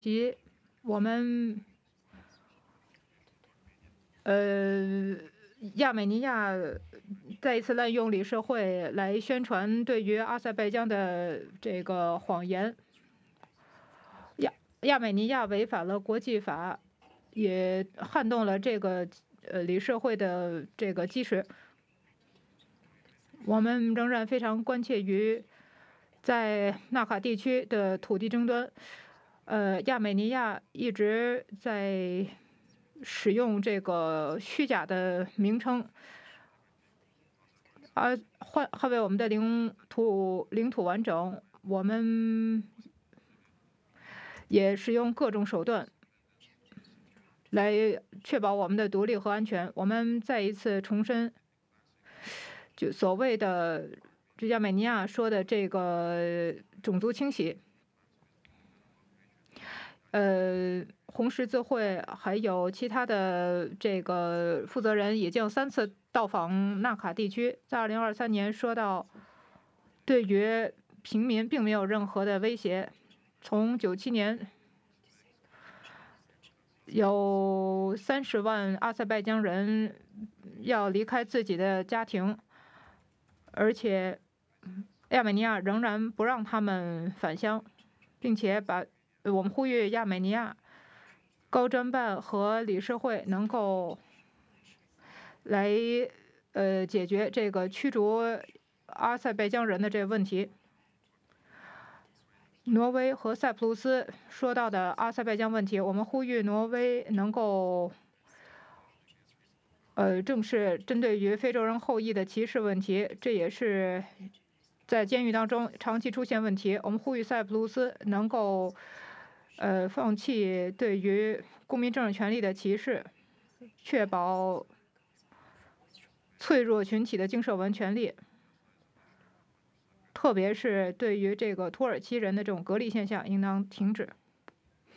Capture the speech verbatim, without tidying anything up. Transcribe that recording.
及我们呃亚美尼亚再一次滥用理事会来宣传对于阿塞拜疆的这个谎言。亚亚美尼亚违反了国际法，也撼动了这个呃理事会的这个基石。我们仍然非常关切于在纳卡地区的土地争端。呃，亚美尼亚一直在使用这个虚假的名称，而换捍卫我们的领土领土完整。我们也使用各种手段来确保我们的独立和安全。我们再一次重申，就所谓的这亚美尼亚说的这个种族清洗。呃，红十字会还有其他的这个负责人已经三次到访纳卡地区。在二零二三年说到，对于平民并没有任何的威胁。从九七年，有三十万阿塞拜疆人要离开自己的家庭，而且亚美尼亚仍然不让他们返乡，并且把我们呼吁亚美尼亚高专办和理事会能够来呃解决这个驱逐阿塞拜疆人的这个问题。挪威和塞浦路斯说到的阿塞拜疆问题，我们呼吁挪威能够呃正视针对于非洲人后裔的歧视问题，这也是在监狱当中长期出现问题。我们呼吁塞浦路斯能够呃放弃对于公民政治权利的歧视，确保脆弱群体的经社文权利，特别是对于这个土耳其人的这种隔离现象应当停止。